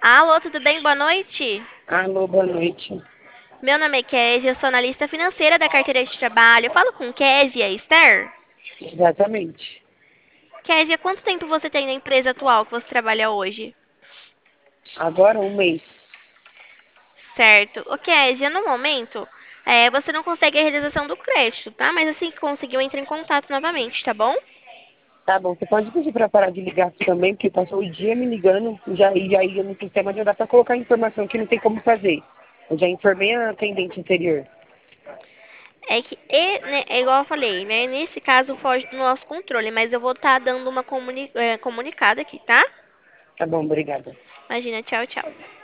Alô, tudo bem? Boa noite. Alô, boa noite. Meu nome é Kézia, eu sou analista financeira da carteira de trabalho. Eu falo com Kézia Esther. Exatamente. Kézia, quanto tempo você tem na empresa atual que você trabalha hoje? Agora um mês. Certo. Ô, Kézia, no momento, você não consegue a realização do crédito, tá? Mas assim que conseguiu, entre em contato novamente, tá bom? Tá bom, você pode pedir para parar de ligar aqui também, porque passou o dia me ligando, já ia no sistema, já dá para colocar informação que não tem como fazer. Eu já informei a atendente anterior. Né, é igual eu falei, né? Nesse caso foge do nosso controle, mas eu vou estar dando uma comunicada aqui, tá? Tá bom, obrigada. Imagina, tchau, tchau.